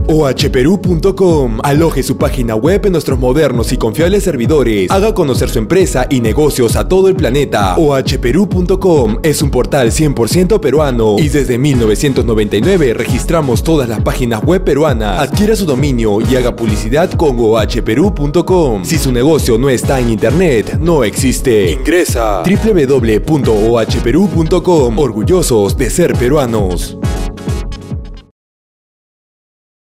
ohperú.com. Aloje su página web en nuestros modernos y confiables servidores. Haga conocer su empresa y negocios a todo el planeta. ohperú.com es un portal 100% peruano y desde 1999 registramos todas las páginas web peruanas. Adquiera su dominio y haga publicidad con ohperú.com. Si su negocio no está en internet, no existe. Ingresa www.ohperú.com. Orgullosos de ser peruanos.